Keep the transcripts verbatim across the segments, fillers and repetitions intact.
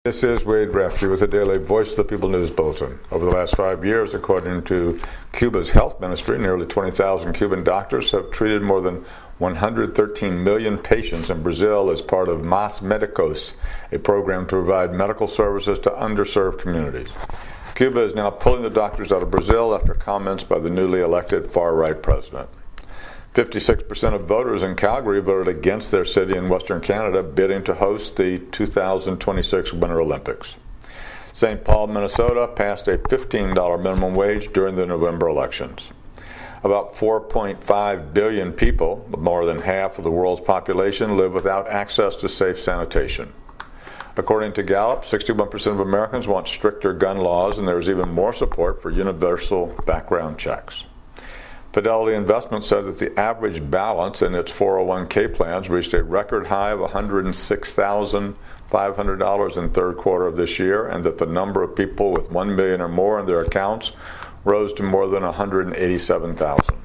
This is Wade Rathke with the Daily Voice of the People News Bulletin. Over the last five years, according to Cuba's health ministry, nearly twenty thousand Cuban doctors have treated more than one hundred thirteen million patients in Brazil as part of Más Médicos, a program to provide medical services to underserved communities. Cuba is now pulling the doctors out of Brazil after comments by the newly elected far-right president. fifty-six percent of voters in Calgary voted against their city in Western Canada bidding to host the two thousand twenty-six Winter Olympics. Saint Paul, Minnesota passed a fifteen dollars minimum wage during the November elections. About four point five billion people, more than half of the world's population, live without access to safe sanitation. According to Gallup, sixty-one percent of Americans want stricter gun laws, and there is even more support for universal background checks. Fidelity Investments said that the average balance in its four oh one k plans reached a record high of one hundred six thousand five hundred dollars in the third quarter of this year, and that the number of people with one million dollars or more in their accounts rose to more than one hundred eighty-seven thousand.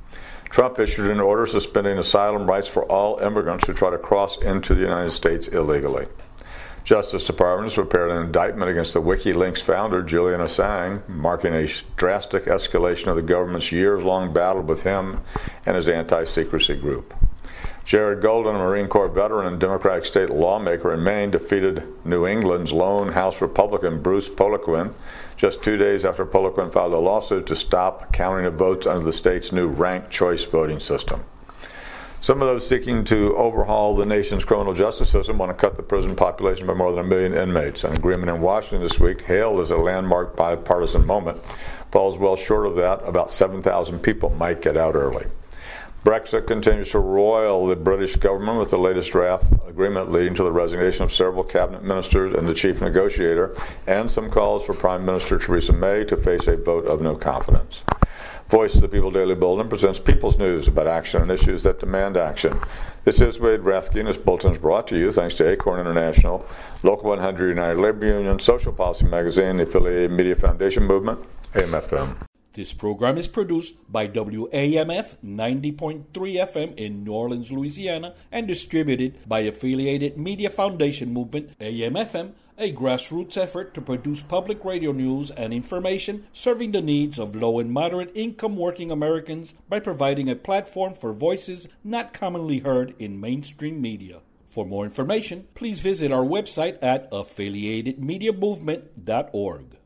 Trump issued an order suspending asylum rights for all immigrants who try to cross into the United States illegally. Justice Department has prepared an indictment against the WikiLeaks founder, Julian Assange, marking a drastic escalation of the government's years-long battle with him and his anti-secrecy group. Jared Golden, a Marine Corps veteran and Democratic state lawmaker in Maine, defeated New England's lone House Republican Bruce Poliquin just two days after Poliquin filed a lawsuit to stop counting of votes under the state's new ranked choice voting system. Some of those seeking to overhaul the nation's criminal justice system want to cut the prison population by more than a million inmates. An agreement in Washington this week, hailed as a landmark bipartisan moment, falls well short of that. About seven thousand people might get out early. Brexit continues to roil the British government, with the latest draft agreement leading to the resignation of several cabinet ministers and the chief negotiator, and some calls for Prime Minister Theresa May to face a vote of no confidence. Voice of the People Daily Bulletin presents People's News about action and issues that demand action. This is Wade Rathke, and this bulletin is brought to you thanks to Acorn International, Local one hundred United Labor Union, Social Policy Magazine, the Affiliated Media Foundation Movement, A M F M. This program is produced by W A M F ninety point three F M in New Orleans, Louisiana, and distributed by Affiliated Media Foundation Movement, A M F M, a grassroots effort to produce public radio news and information serving the needs of low and moderate income working Americans by providing a platform for voices not commonly heard in mainstream media. For more information, please visit our website at affiliated media movement dot org.